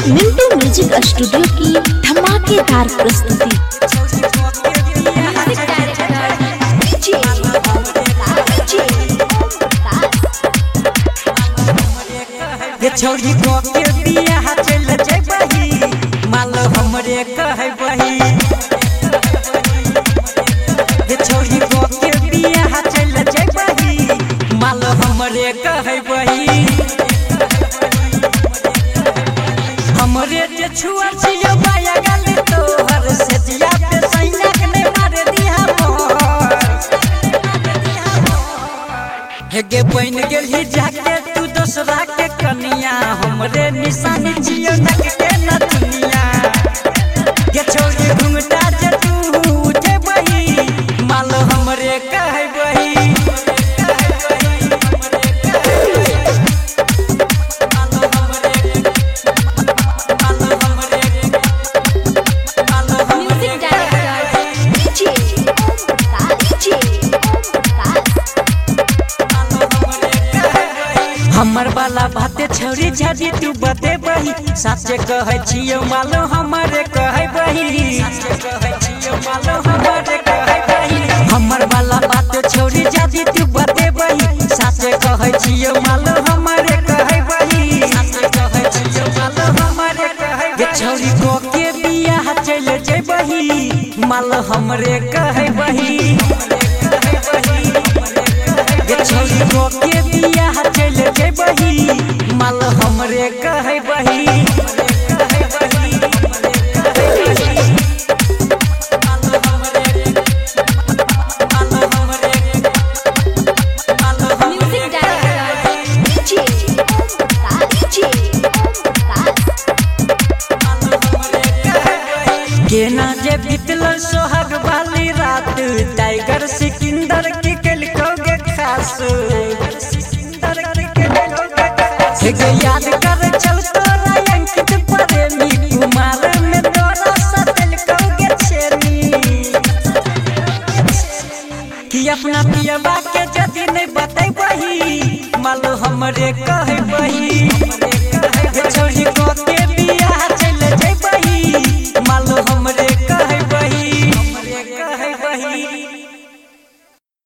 Mintu music studio की धमाकेदार प्रस्तुति। ये छोरी को के बियाह चल जइबही माल हमरे कहबही। ये छोरी को के बियाह चल जइबही माल हमरे कहबही। हमरे जे छुआ छियो बाया गल तोहर से जिया पे सैनक ने मार दिया मोर। हे गे बन गेली जाके तू दूसरा के कनिया हमरे निशानी जियो नक के न दुनिया। ये छोरी घुंघटा जे तू उठे बही माल हमरे कहबही। हमर वाला बाते छोरी झाजी तू बते बही साचे कहै छियो मालो हमरे कहै बही। हमर वाला बाते छोरी झाजी तू बते बही साचे कहै छियो मालो हमरे कहै बही। ये छोरी को के बियाह चल जइबही माल हमरे कहै बही। ये छोरी को के बियाह चल जइबही माल हमरे कहबही। केना जे बीतल सोहाग वाली रात टाइगर सिकंदर के कलकोगे खास। हे याद कर चल तोरा अंकित प्रेमी कुमार में तोरा सतल कोगे छेनी। कि अपना पियबा के जदी नहीं बतैबही माल हमरे कहबही।